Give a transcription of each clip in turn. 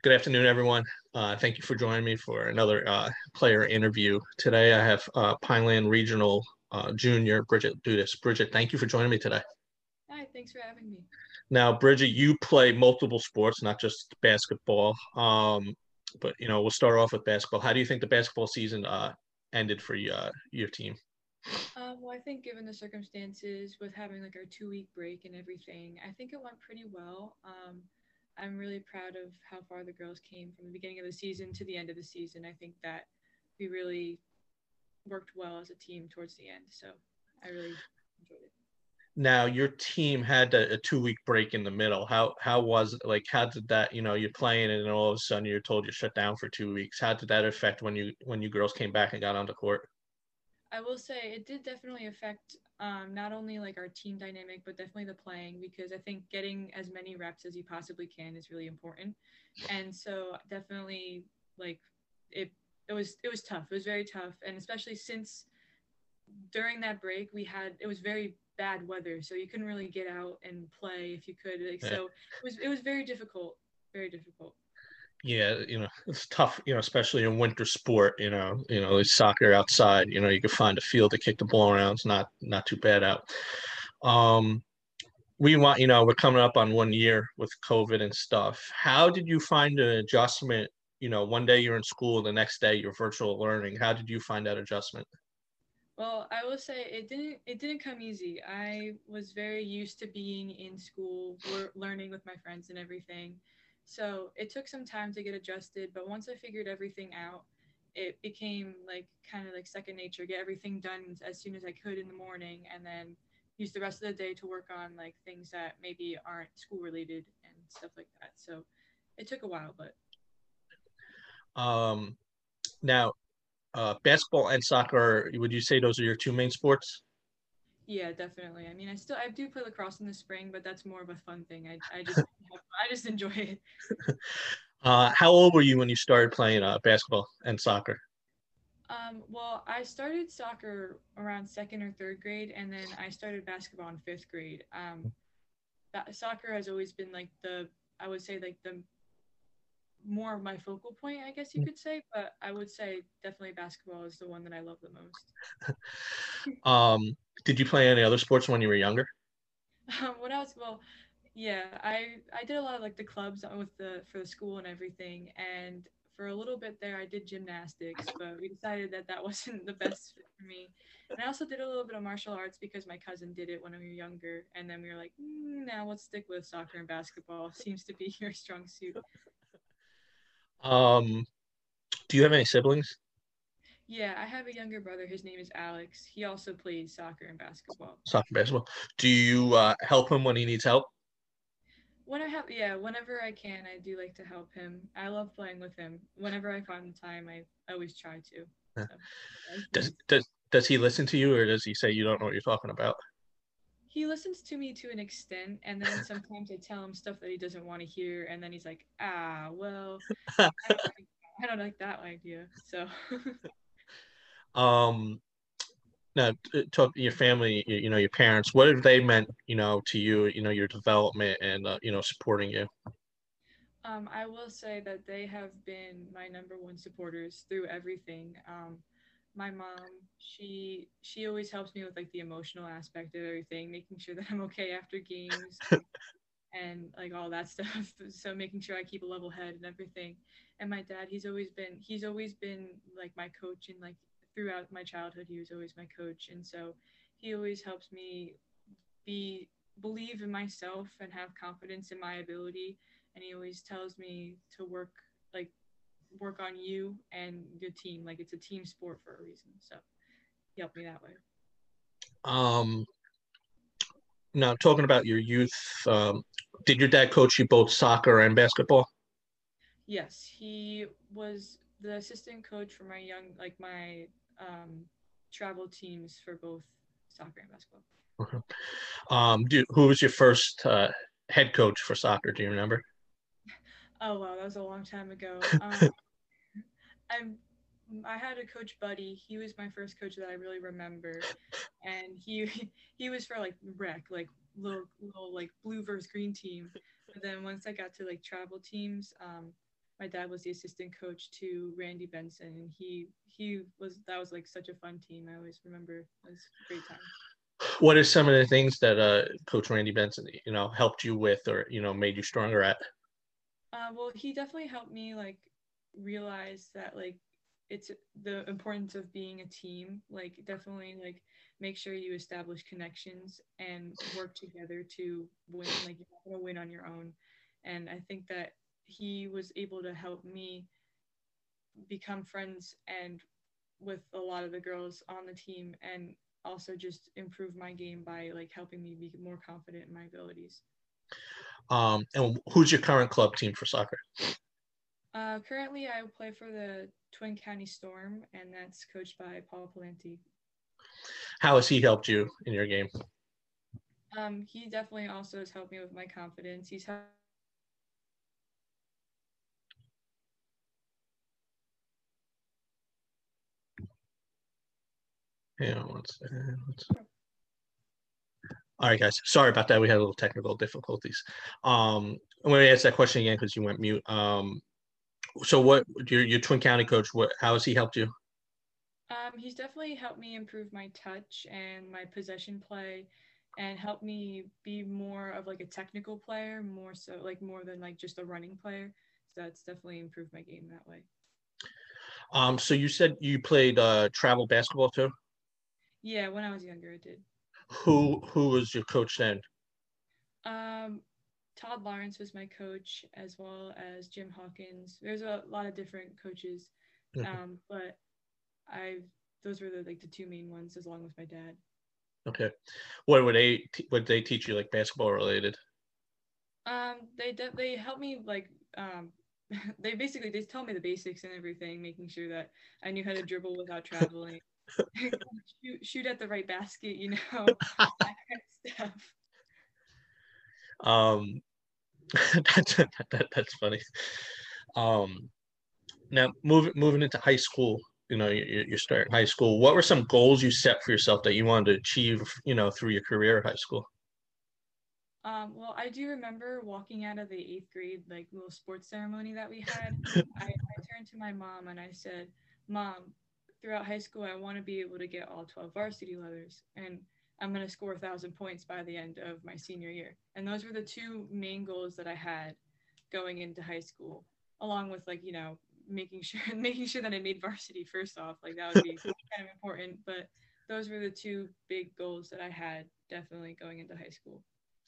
Good afternoon, everyone. Thank you for joining me for another player interview. Today, I have Pineland Regional Junior Bridget Dudas. Bridget, thank you for joining me today. Hi, thanks for having me. Now, Bridget, you play multiple sports, not just basketball. But we'll start off with basketball. How do you think the basketball season ended for your team? Well, I think given the circumstances with having like our 2 week break and everything, I think it went pretty well. I'm really proud of how far the girls came from the beginning of the season to the end of the season. I think that we really worked well as a team towards the end. So I really enjoyed it. Now, your team had a 2 week break in the middle. How was it? Like, how did that? You're playing and then all of a sudden you're told you shut down for 2 weeks. How did that affect when you girls came back and got on the court? I will say it did definitely affect not only like our team dynamic, but definitely the playing because I think getting as many reps as you possibly can is really important. And so definitely like it it was tough. It was very tough, and especially since during that break it was very bad weather, so you couldn't really get out and play if you could. Like Yeah. so it was very difficult, very difficult. Yeah, it's tough, especially in winter sport, it's soccer outside, you can find a field to kick the ball around. It's not too bad out. Um, we're coming up on 1 year with COVID and stuff. How did you find an adjustment? One day you're in school, the next day you're virtual learning. How did you find that adjustment? Well, I will say it didn't come easy. I was very used to being in school, learning with my friends and everything. So it took some time to get adjusted, but once I figured everything out, it became like kind of like second nature. Get everything done as soon as I could in the morning, and then use the rest of the day to work on like things that maybe aren't school related and stuff like that. So it took a while, but Um, Now, basketball and soccer, would you say those are your two main sports? yeah, definitely. I mean, I do play lacrosse in the spring, but that's more of a fun thing. I just enjoy it. How old were you when you started playing basketball and soccer? Well, I started soccer around second or third grade, and then I started basketball in fifth grade. Soccer has always been like I would say like the more of my focal point, I guess you could say. But I would say definitely basketball is the one that I love the most. Um, did you play any other sports when you were younger? When I was well, yeah, I did a lot of like the clubs with the for the school and everything, and for a little bit there I did gymnastics, but we decided that that wasn't the best fit for me. And I also did a little bit of martial arts because my cousin did it when we were younger, and then we were like, now let's stick with soccer and basketball. Seems to be your strong suit. Um, do you have any siblings? Yeah, I have a younger brother. His name is Alex. He also plays soccer and basketball. Soccer, basketball. Do you help him when he needs help? Yeah, whenever I can, I do like to help him. I love playing with him. Whenever I find the time, I always try to. Yeah. So, yeah, he's Does nice. does does he listen to you, or does he say you don't know what you're talking about? He listens to me to an extent, and then sometimes I tell him stuff that he doesn't want to hear, and then he's like, well, I don't like, I don't like that idea. So, um, Now, talk your family, your parents. What have they meant, to you, your development and supporting you? I will say that they have been my number one supporters through everything. My mom, she always helps me with like the emotional aspect of everything, making sure that I'm okay after games and like all that stuff. So making sure I keep a level head and everything. And my dad, he's always been like my coach and like throughout my childhood, he was always my coach. And so he always helps me be believe in myself and have confidence in my ability. And he always tells me to like work on you and your team. Like it's a team sport for a reason. So he helped me that way. Um, Now, talking about your youth, did your dad coach you both soccer and basketball? Yes, he was the assistant coach for my my travel teams for both soccer and basketball. Okay. Who was your first head coach for soccer? Do you remember? Oh wow, that was a long time ago. I'm I had a coach buddy. He was my first coach that I really remember, and he was for like rec, like little like blue versus green team. But then once I got to like travel teams, my dad was the assistant coach to Randy Benson, and he was that was like such a fun team. I always remember it was a great time. What are some of the things that Coach Randy Benson, helped you with, or made you stronger at? Well, he definitely helped me like realize that like it's the importance of being a team. Like definitely like make sure you establish connections and work together to win. Like you're not gonna win on your own. And I think that he was able to help me become friends and with a lot of the girls on the team and also just improve my game by like helping me be more confident in my abilities. And who's your current club team for soccer? Currently, I play for the Twin County Storm, and that's coached by Paul Palenti. How has he helped you in your game? He definitely also has helped me with my confidence. He's helped. Yeah, all right, guys. Sorry about that. We had a little technical difficulties. I'm going to ask that question again because you went mute. So what your Twin County coach? How has he helped you? He's definitely helped me improve my touch and my possession play, and helped me be more of like a technical player, more so like more than like just a running player. So that's definitely improved my game that way. So you said you played travel basketball too? Yeah, when I was younger, I did. Who was your coach then? Um, Todd Lawrence was my coach, as well as Jim Hawkins. There's a lot of different coaches, but I've those were the two main ones, as along with my dad. Okay. What would they teach you, like basketball related? They helped me like they tell me the basics and everything, making sure that I knew how to dribble without traveling, shoot at the right basket, that kind of stuff. Um, that's funny. Um, Now moving into high school, you're starting high school. What were some goals you set for yourself that you wanted to achieve, through your career at high school? Well, I do remember walking out of the eighth grade like little sports ceremony that we had. I turned to my mom and I said, "Mom, throughout high school, I want to be able to get all 12 varsity letters, and I'm gonna score 1,000 points by the end of my senior year." And those were the two main goals that I had going into high school, along with like making sure making sure that I made varsity first off. Like that would be kind of important, but those were the two big goals that I had definitely going into high school.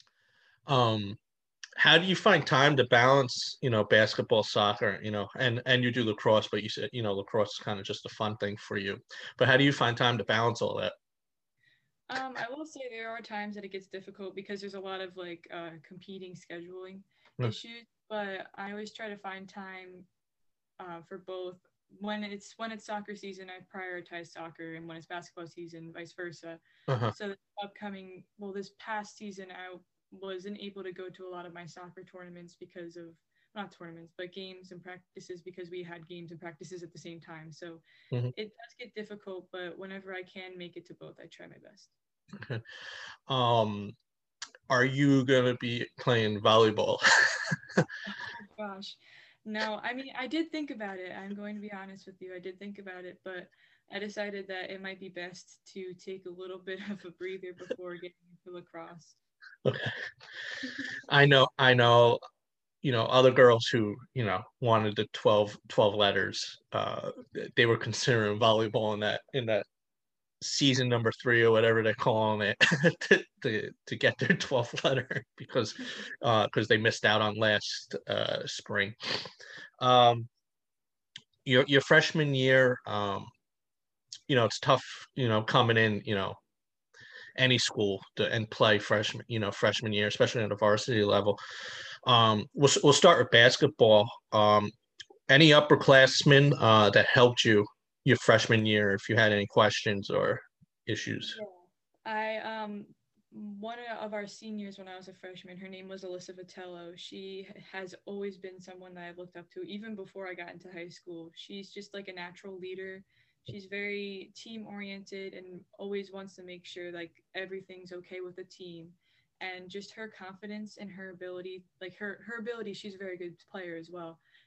Um, how do you find time to balance, basketball, soccer, and you do lacrosse, but you said, lacrosse is kind of just a fun thing for you. But how do you find time to balance all that? I will say there are times that it gets difficult because there's a lot of like competing scheduling Hmm. issues, but I always try to find time for both. When it's soccer season, I prioritize soccer, and when it's basketball season, vice versa. Uh-huh. So this past season, I wasn't able to go to a lot of my soccer tournaments because of not tournaments, but games and practices because we had games and practices at the same time. So Hmm. it does get difficult, but whenever I can make it to both, I try my best. Okay. Um, are you gonna be playing volleyball? Oh gosh. No, I mean, I did think about it. I'm going to be honest with you. I did think about it, but I decided that it might be best to take a little bit of a breather before getting into lacrosse. Okay. I know, other girls who, wanted the 12 letters, they were considering volleyball in that season number 3 or whatever they're calling it to get their 12th letter because they missed out on last spring. Um, your freshman year, it's tough, coming in, any school and play freshman year, especially at the varsity level. We'll start with basketball. Any upperclassmen that helped you your freshman year, if you had any questions or issues? Yeah. I one of our seniors when I was a freshman, her name was Alyssa Vitello. She has always been someone that I've looked up to even before I got into high school. She's just like a natural leader. She's very team oriented and always wants to make sure like everything's okay with the team. And just her confidence and her ability, like her ability, she's a very good player as well.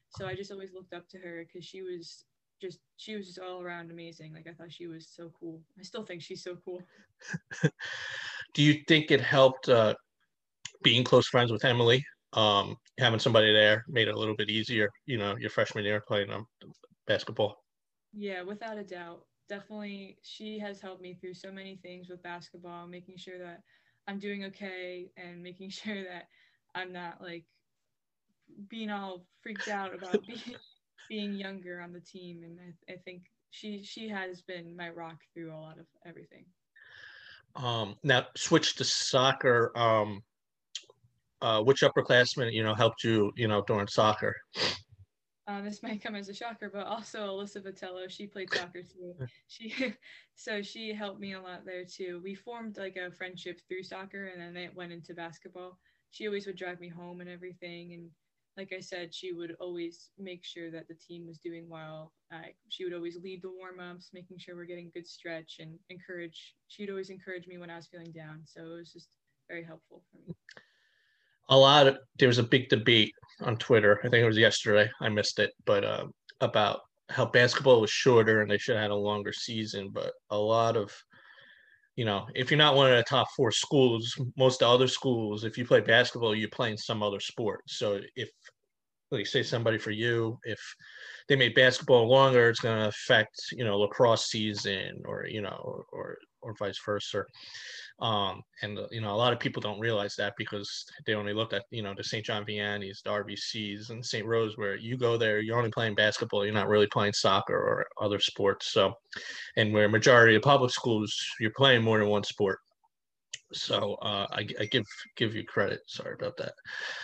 So I just always looked up to her because she was just all around amazing. Like I thought she was so cool. I still think she's so cool. Do you think it helped being close friends with Emily? Having somebody there made it a little bit easier, your freshman year playing basketball. Yeah, without a doubt. Definitely, she has helped me through so many things with basketball, making sure that I'm doing okay and making sure that I'm not like being all freaked out about being younger on the team. And I think she has been my rock through a lot of everything. Now switch to soccer. Which upperclassmen, helped you, during soccer? This might come as a shocker, but also Alyssa Vitello, she played soccer too. She so she helped me a lot there too. We formed like a friendship through soccer, and then it went into basketball. She always would drive me home and everything, and like I said, she would always make sure that the team was doing well. She would always lead the warm ups, making sure we're getting good stretch and encourage. She'd always encourage me when I was feeling down, so it was just very helpful for me. There was a big debate on Twitter. I think it was yesterday. I missed it, but about how basketball was shorter and they should have had a longer season. But a lot of, if you're not one of the top four schools, most other schools, if you play basketball, you're playing some other sport. So if, like, say somebody for you, if they made basketball longer, it's going to affect, lacrosse season or vice versa. And a lot of people don't realize that because they only look at the St. John Vianney's, the RBCs, and St. Rose, where you go there, you're only playing basketball, you're not really playing soccer or other sports. So, and where majority of public schools, you're playing more than one sport. So I give you credit. Sorry about that.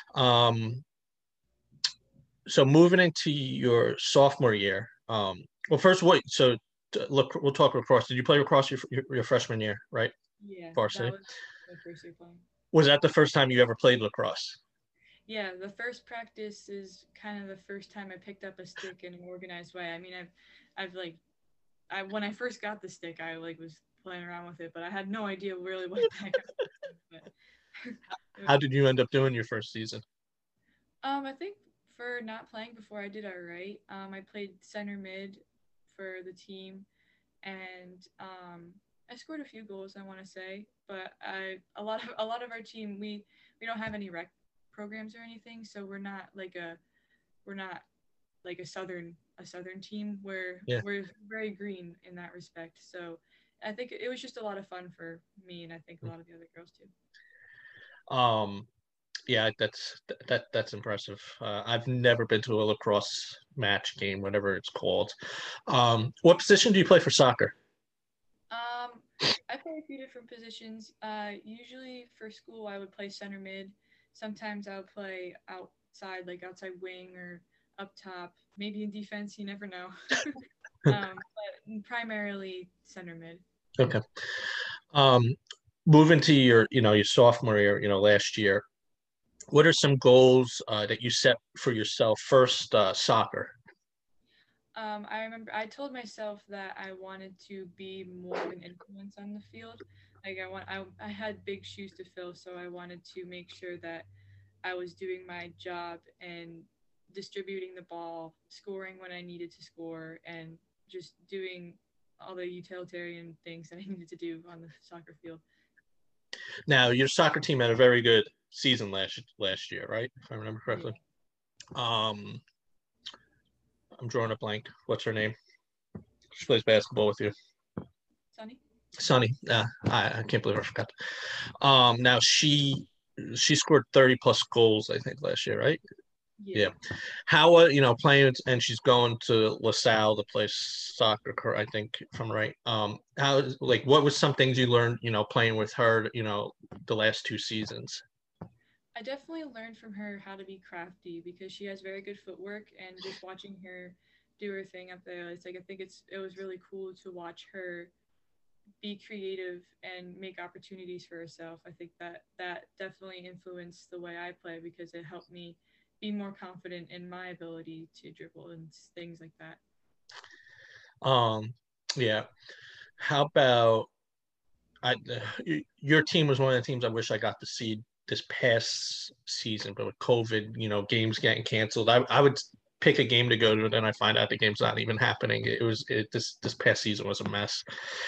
So moving into your sophomore year. Well, first, wait. So look, we'll talk lacrosse. Did you play lacrosse your freshman year, right? Yeah, that Varsity. was my first year playing. Was that the first time you ever played lacrosse? Yeah, the first practice is kind of the first time I picked up a stick in an organized way. I mean, I've like, when I first got the stick, I like was playing around with it, but I had no idea really what the heck. How did you end up doing your first season? I think for not playing before, I did all right. I played center mid for the team, and I scored a few goals. I want to say, but a lot of our team we don't have any rec programs or anything, so we're not like a southern team where Yeah. we're very green in that respect. So I think it was just a lot of fun for me, and I think a lot of the other girls too. Yeah, that's impressive. I've never been to a lacrosse match game, whatever it's called. What position do you play for soccer? I play a few different positions. Usually for school, I would play center mid. Sometimes I would play outside, like outside wing or up top. Maybe in defense, you never know. But primarily center mid. Okay. Um, Moving to your sophomore year, last year. What are some goals that you set for yourself? First, soccer. I remember I told myself that I wanted to be more of an influence on the field. Like I had big shoes to fill, so I wanted to make sure that I was doing my job and distributing the ball, scoring when I needed to score, and just doing all the utilitarian things that I needed to do on the soccer field. Now, your soccer team had a very good season last year, right? If I remember correctly. Yeah. I'm drawing a blank. What's her name? She plays basketball with you. Sunny. Sunny. I can't believe I forgot. Now she scored 30 plus goals, I think, last year, right? Yeah. How playing, and she's going to LaSalle to play soccer, I think, if I'm right. What was some things you learned, playing with her, the last two seasons? I definitely learned from her how to be crafty because she has very good footwork, and just watching her do her thing up there, it's like I think it was really cool to watch her be creative and make opportunities for herself. I think that definitely influenced the way I play because it helped me be more confident in my ability to dribble and things like that. Yeah. How about your team was one of the teams I wish I got to see this past season, but with COVID, games getting canceled, I would pick a game to go to, and then I find out the game's not even happening. This past season was a mess.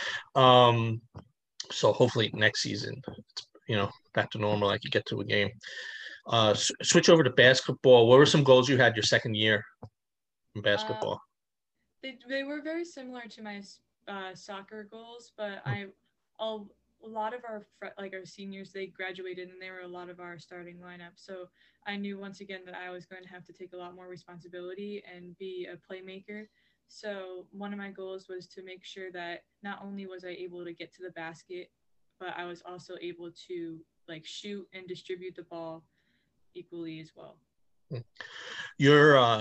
So hopefully next season, back to normal. I could get to a game. Switch over to basketball. What were some goals you had your second year in basketball? They were very similar to my soccer goals, but a lot of our seniors, they graduated and they were a lot of our starting lineup. So I knew once again that I was going to have to take a lot more responsibility and be a playmaker. So one of my goals was to make sure that not only was I able to get to the basket, but I was also able to like shoot and distribute the ball equally as well. Your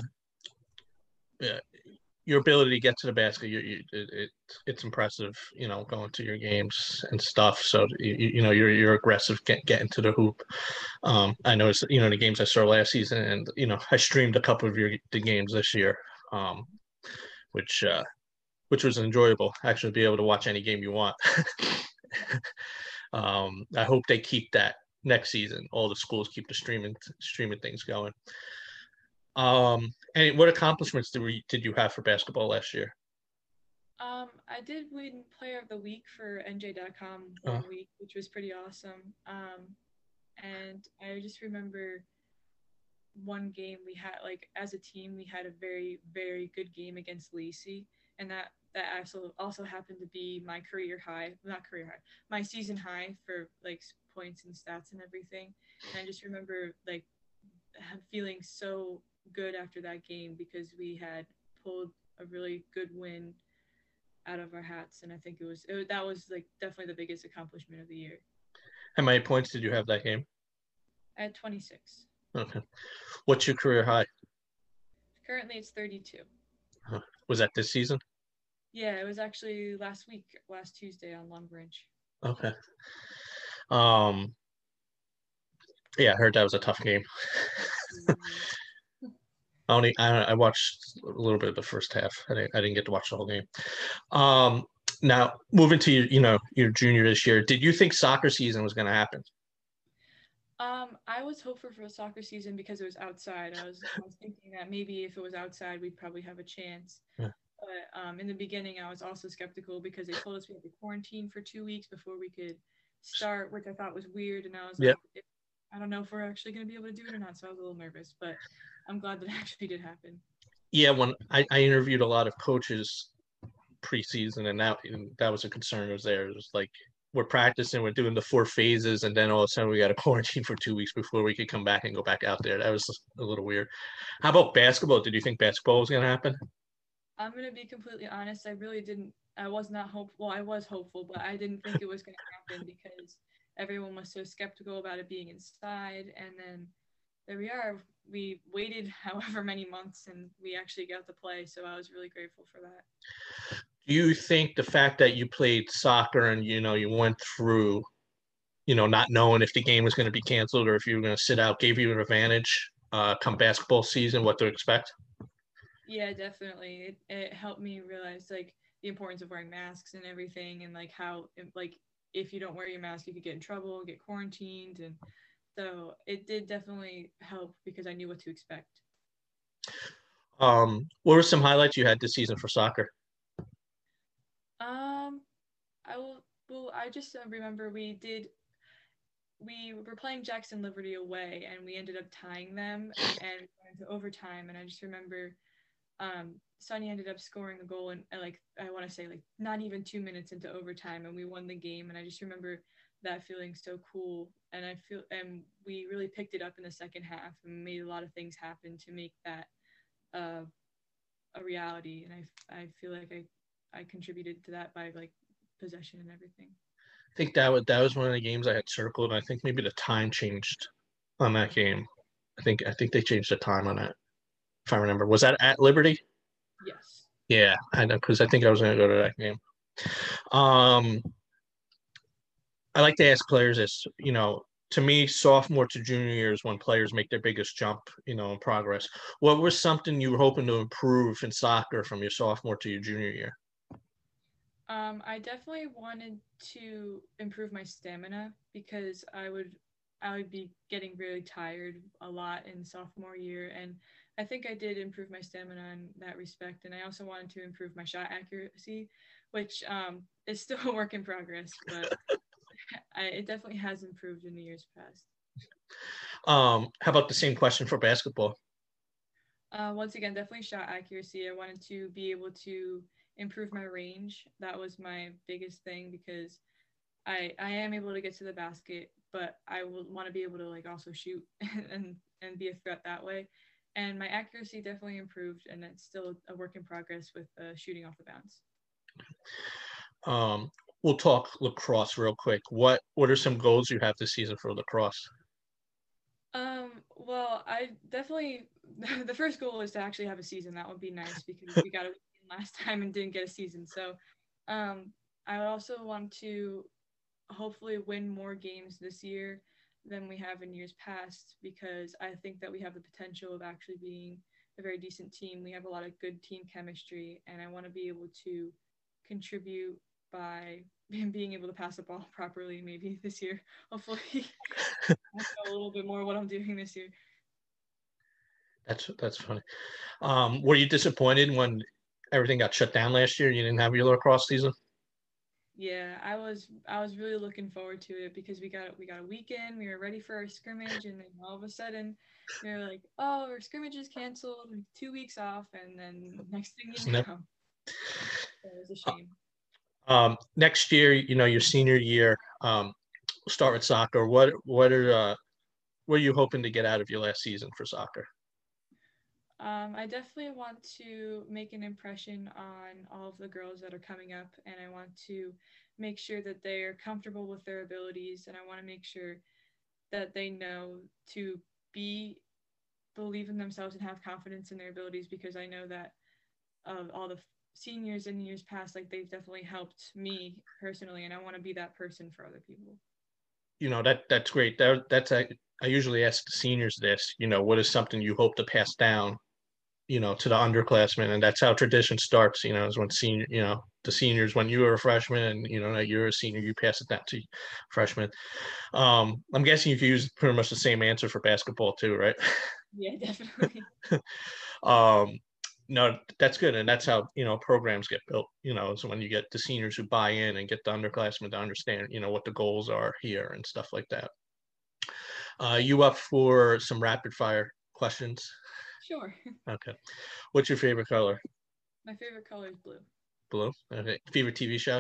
your ability to get to the basket, it's impressive. Going to your games and stuff. So you're aggressive, getting to the hoop. I noticed, the games I saw last season, and I streamed a couple of the games this year, which was enjoyable. Actually, be able to watch any game you want. I hope they keep that next season. All the schools keep the streaming things going. And what accomplishments did you have for basketball last year? I did win Player of the Week for NJ.com one week, which was pretty awesome. And I just remember one game we had, like, as a team, we had a very, very good game against Lacey, and that also happened to be my my season high for like points and stats and everything. And I just remember like feeling so good after that game because we had pulled a really good win out of our hats, and I think that was like definitely the biggest accomplishment of the year. How many points did you have that game? I had 26. Okay. What's your career high? Currently, it's 32. Was that this season? Yeah, it was actually last Tuesday on Long Branch. Okay. Yeah, I heard that was a tough game. I watched a little bit of the first half. I didn't get to watch the whole game. Now moving to your junior this year, did you think soccer season was going to happen? I was hopeful for a soccer season because it was outside. I was thinking that maybe if it was outside, we'd probably have a chance. Yeah. But in the beginning, I was also skeptical because they told us we had to quarantine for 2 weeks before we could start, which I thought was weird. And I was like, I don't know if we're actually going to be able to do it or not. So I was a little nervous, but I'm glad that it actually did happen. Yeah, when I interviewed a lot of coaches preseason, and that was a concern. It was like, we're practicing, we're doing the 4 phases, and then all of a sudden we got to quarantine for 2 weeks before we could come back and go back out there. That was a little weird. How about basketball? Did you think basketball was going to happen? I'm going to be completely honest. I really didn't. I was not hopeful. I was hopeful, but I didn't think it was going to happen because everyone was so skeptical about it being inside. And then there we are. We waited however many months and we actually got to play. So I was really grateful for that. Do you think the fact that you played soccer and, you went through, not knowing if the game was going to be canceled or if you were going to sit out, gave you an advantage come basketball season, what to expect? Yeah, definitely. It helped me realize like the importance of wearing masks and everything, and like how like if you don't wear your mask, you could get in trouble, get quarantined, and so it did definitely help because I knew what to expect. What were some highlights you had this season for soccer? I just remember we were playing Jackson Liberty away and we ended up tying them and went into overtime, and I just remember Sonny ended up scoring a goal and like I want to say like not even 2 minutes into overtime, and we won the game, and I just remember that feeling so cool, and we really picked it up in the second half and made a lot of things happen to make that a reality, and I feel like I contributed to that by like possession and everything. I think that was one of the games I had circled. I think maybe the time changed on that game. I think they changed the time on that, if I remember. Was that at Liberty? Yes. Yeah, I know, because I think I was going to go to that game. I like to ask players this, to me, sophomore to junior year is when players make their biggest jump, in progress. What was something you were hoping to improve in soccer from your sophomore to your junior year? I definitely wanted to improve my stamina because I would be getting really tired a lot in sophomore year, and I think I did improve my stamina in that respect, and I also wanted to improve my shot accuracy, which is still a work in progress, but it definitely has improved in the years past. How about the same question for basketball? Once again, definitely shot accuracy. I wanted to be able to improve my range. That was my biggest thing because I am able to get to the basket, but I will want to be able to like also shoot and be a threat that way. And my accuracy definitely improved, and it's still a work in progress with shooting off the bounce. Um, we'll talk lacrosse real quick. What are some goals you have this season for lacrosse? Well, I definitely the first goal is to actually have a season. That would be nice because we got a weekend last time and didn't get a season. So, I would also want to hopefully win more games this year than we have in years past because I think that we have the potential of actually being a very decent team. We have a lot of good team chemistry, and I want to be able to contribute by being able to pass the ball properly maybe this year. Hopefully, I know a little bit more what I'm doing this year. That's funny. Were you disappointed when everything got shut down last year? You didn't have your lacrosse season? Yeah, I was really looking forward to it because we got a weekend, we were ready for our scrimmage, and then all of a sudden we were like, oh, our scrimmage is canceled, 2 weeks off, and then next thing you know, it was a shame. Next year, your senior year, start with soccer. What are you hoping to get out of your last season for soccer? I definitely want to make an impression on all of the girls that are coming up, and I want to make sure that they are comfortable with their abilities, and I want to make sure that they know to be believe in themselves and have confidence in their abilities because I know that all the seniors in years past, like they've definitely helped me personally, and I want to be that person for other people. That's great. I usually ask the seniors this. What is something you hope to pass down, to the underclassmen, and that's how tradition starts. Is when the seniors when you were a freshman, and that you're a senior, you pass it down to freshmen. I'm guessing you could use pretty much the same answer for basketball too, right? Yeah, definitely. um, no, that's good, and that's how programs get built. So when you get the seniors who buy in and get the underclassmen to understand, what the goals are here and stuff like that. You up for some rapid fire questions? Sure. Okay. What's your favorite color? My favorite color is blue. Blue. Okay. Favorite TV show?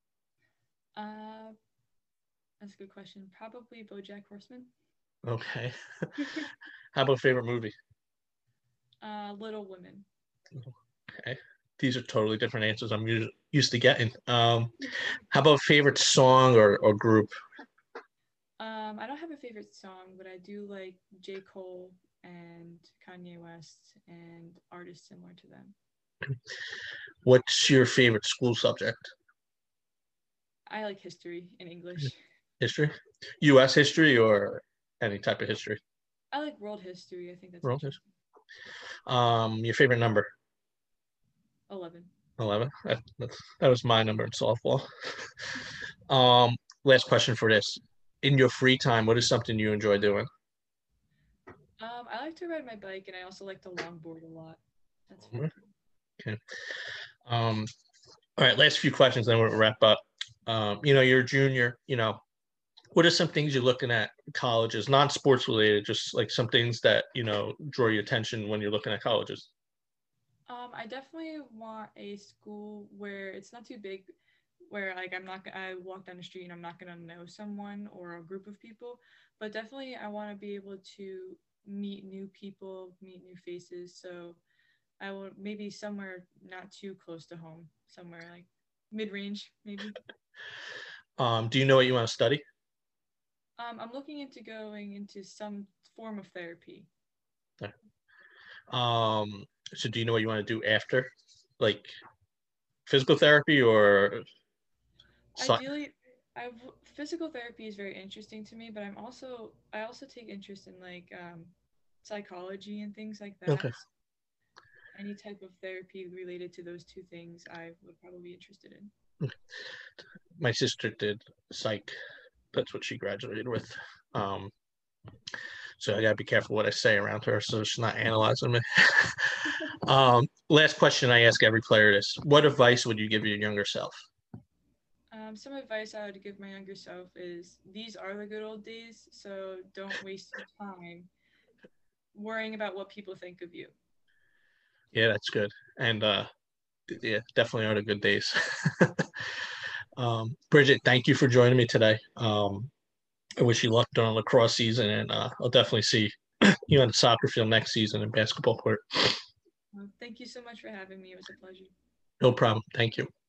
Uh, that's a good question. Probably BoJack Horseman. Okay. How about favorite movie? Little Women. Okay. These are totally different answers I'm used to getting. How about favorite song or group? I don't have a favorite song, but I do like J. Cole and Kanye West and artists similar to them. What's your favorite school subject? I like history and English. History? U.S. history or any type of history? I like world history. I think that's World history. interesting. Your favorite number? 11. 11. That was my number in softball. Last question for this. In your free time, what is something you enjoy doing? I like to ride my bike, and I also like to longboard a lot. That's fun. Okay. All right, last few questions, then we'll wrap up. You're a junior, what are some things you're looking at colleges, non-sports related, just like some things that, draw your attention when you're looking at colleges? I definitely want a school where it's not too big, where like I walk down the street and I'm not gonna know someone or a group of people, but definitely I want to be able to meet new people, meet new faces. So I will maybe somewhere not too close to home, somewhere like mid-range maybe. Do you know what you want to study? I'm looking into going into some form of therapy. Um, so do you know what you want to do after, like physical therapy or? Ideally, physical therapy is very interesting to me, but I also take interest in like psychology and things like Okay. that. Any type of therapy related to those two things, I would probably be interested in. My sister did psych. That's what she graduated with. Um, So I gotta be careful what I say around her so she's not analyzing me. Last question I ask every player is, what advice would you give your younger self? Some advice I would give my younger self is these are the good old days, so don't waste your time worrying about what people think of you. Yeah, that's good. And yeah, definitely are the good days. Bridget, thank you for joining me today. I wish you luck during lacrosse season, and I'll definitely see you on the soccer field next season and basketball court. Thank you so much for having me. It was a pleasure. No problem. Thank you.